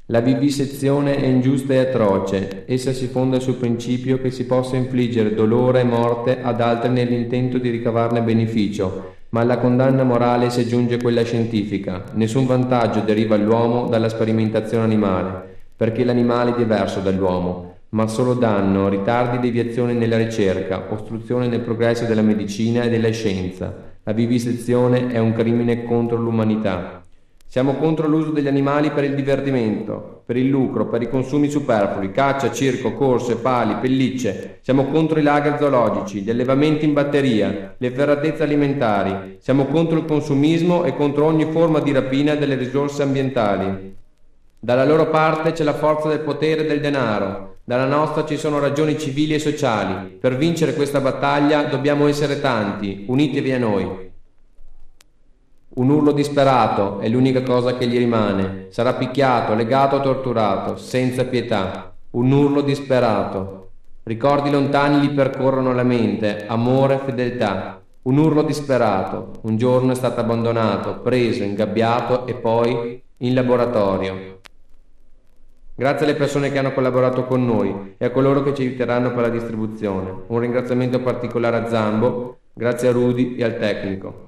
La vivisezione è ingiusta e atroce, essa si fonda sul principio che si possa infliggere dolore e morte ad altri nell'intento di ricavarne beneficio, ma alla condanna morale si aggiunge quella scientifica. Nessun vantaggio deriva all'uomo dalla sperimentazione animale, perché l'animale è diverso dall'uomo, ma solo danno, ritardi, deviazioni nella ricerca, ostruzione nel progresso della medicina e della scienza. La vivisezione è un crimine contro l'umanità. Siamo contro l'uso degli animali per il divertimento, per il lucro, per i consumi superflui, caccia, circo, corse, pali, pellicce. Siamo contro i lager zoologici, gli allevamenti in batteria, le ferratezze alimentari. Siamo contro il consumismo e contro ogni forma di rapina delle risorse ambientali. Dalla loro parte c'è la forza del potere e del denaro, dalla nostra ci sono ragioni civili e sociali. Per vincere questa battaglia dobbiamo essere tanti, unitevi a noi. Un urlo disperato è l'unica cosa che gli rimane. Sarà picchiato, legato, torturato, senza pietà. Un urlo disperato. Ricordi lontani gli percorrono la mente, amore, fedeltà. Un urlo disperato. Un giorno è stato abbandonato, preso, ingabbiato e poi in laboratorio. Grazie alle persone che hanno collaborato con noi e a coloro che ci aiuteranno per la distribuzione. Un ringraziamento particolare a Zambo, grazie a Rudy e al tecnico.